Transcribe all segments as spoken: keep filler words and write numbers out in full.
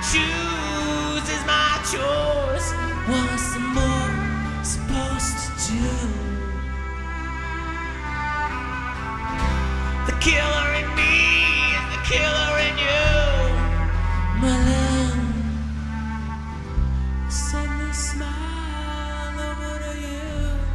choose is my choice. What's the moon supposed to do? The killer in me is the killer in you. My love, send me smile over to you.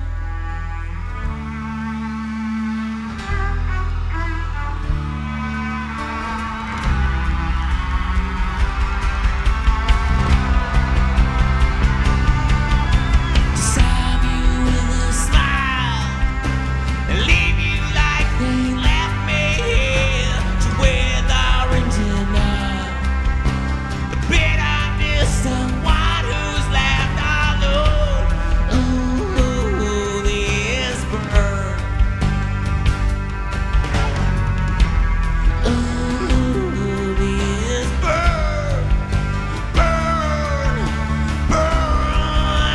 Disarm you with a smile and leave you like they left me here to where the rented now. The bitterness of one who's left alone. Ooh, this burn. Ooh, this burn, burn, burn.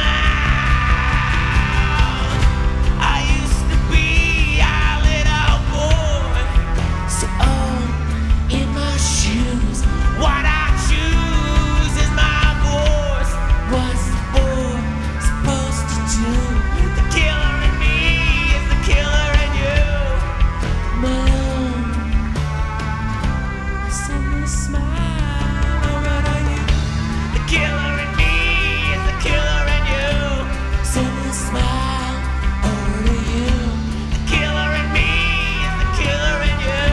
I used to be a little boy, so old in my shoes. What I choose is my voice. What's the boy supposed to do? The killer in me is the killer in you. My love, send me a smile over to you. The killer in me is the killer in you. Send me a smile over to you. The killer in me is the killer in you.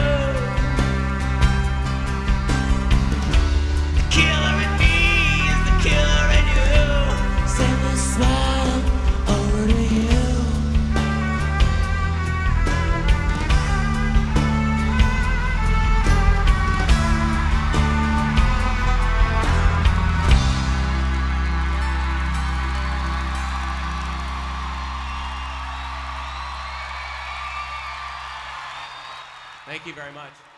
The killer in me is the killer in you. Send me a smile over to you. Thank you very much.